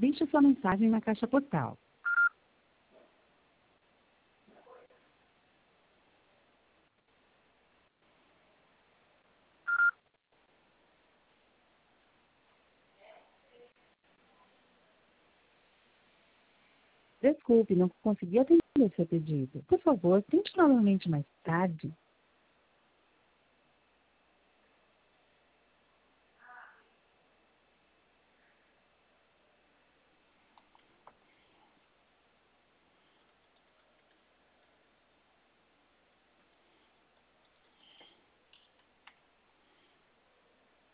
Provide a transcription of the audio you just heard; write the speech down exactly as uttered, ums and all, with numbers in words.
Deixe sua mensagem na caixa postal. Desculpe, não consegui atender seu pedido. Por favor, tente novamente mais tarde.